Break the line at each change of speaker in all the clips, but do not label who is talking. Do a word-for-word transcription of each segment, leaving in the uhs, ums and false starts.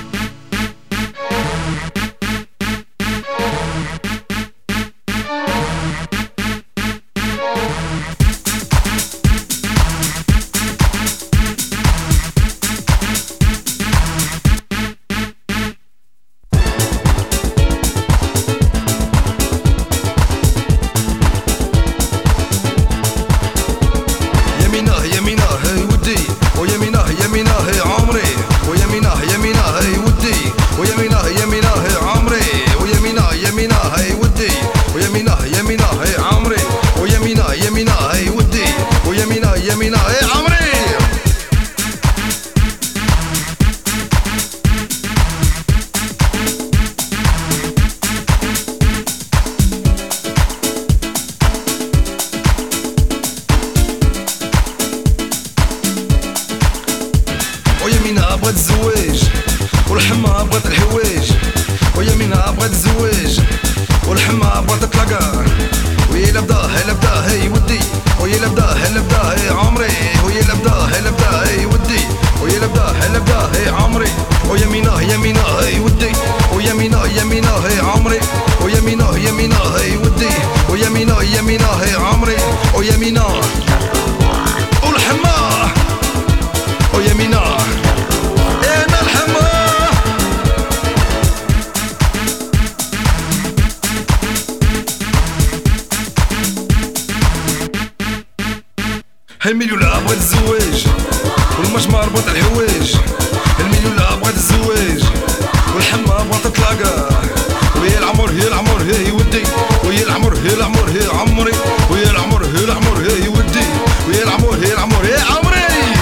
بغات الزواج والحما بغات الحوايج، ويمينها بغات الزواج والحما بغات تطلقا، ويا لا بداه لا بداه هي ودي، ويا لا بداه لا بداه هي عمري، ويا لا بداه لا بداه هي ودي، ويا لا بداه لا بداه هي عمري، ويمينها يمينها هي ودي، ويمينها يمينها هي عمري، ويمينها يمينها هي ودي، ويمينها يمينها هي عمري، ويمينها والحما ويمينها انا الحما. المليولة بغات الزواج والمجمار بغات الحوايج، المليولة بغات الزواج والحما بغات تطلقا، ويا العمر هي العمر هي ودي، ويا العمر هي العمر هي عمري، ويا العمر هي العمر هي ودي، ويا العمر هي العمر هي عمري.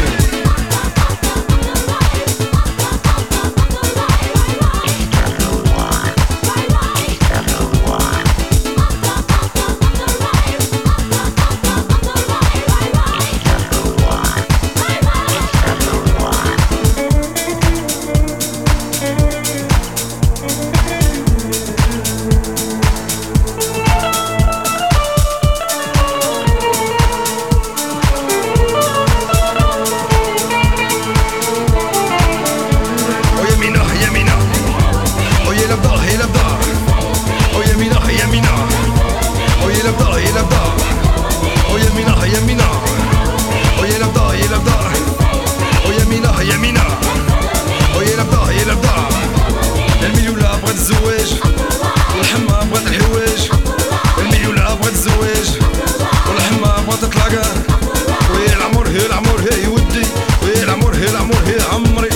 المليولة بغات الزواج والحما بغات الحوايج، المليولة بغات الزواج والحما بغات تطلقا، ويا العمر هي العمر هي ودي، ويا العمر هي العمر هي عمري.